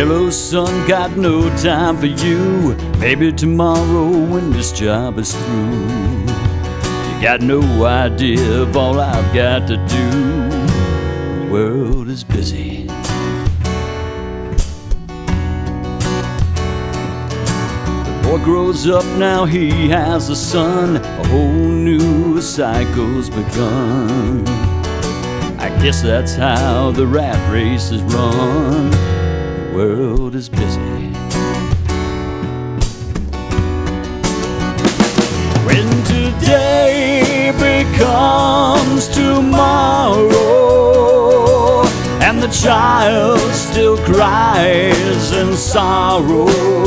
Hello son, got no time for you. Maybe tomorrow when this job is through. You got no idea of all I've got to do. The world is busy. The boy grows up now, he has a son. A whole new cycle's begun. I guess that's how the rat race is run. The world is busy. When today becomes tomorrow and the child still cries in sorrow,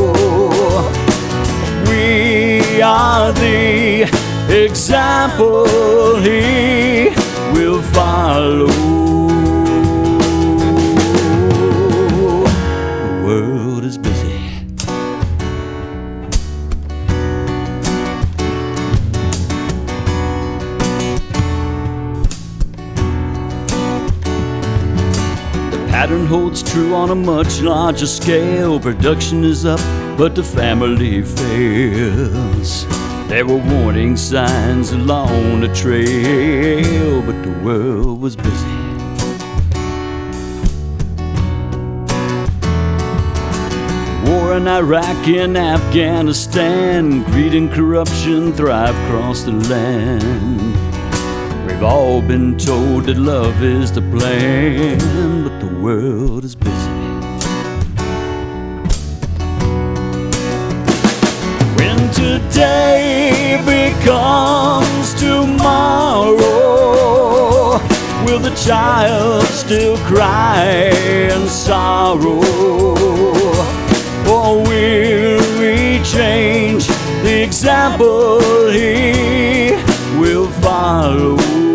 we are the example he will follow. The world is busy. The pattern holds true on a much larger scale. Production is up, but the family fails. There were warning signs along the trail, but the world was busy. War in Iraq and Afghanistan, greed and corruption thrive across the land. We've all been told that love is the plan, but the world is busy. Today becomes tomorrow, will the child still cry in sorrow? Or will we change the example he will follow?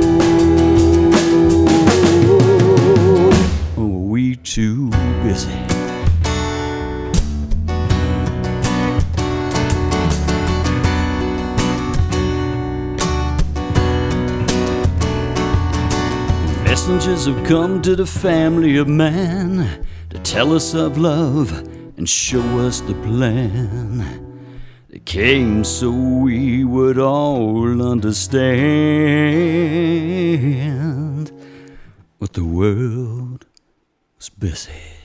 Or are we too busy? Messengers have come to the family of man to tell us of love and show us the plan. They came so we would all understand, but the world was busy.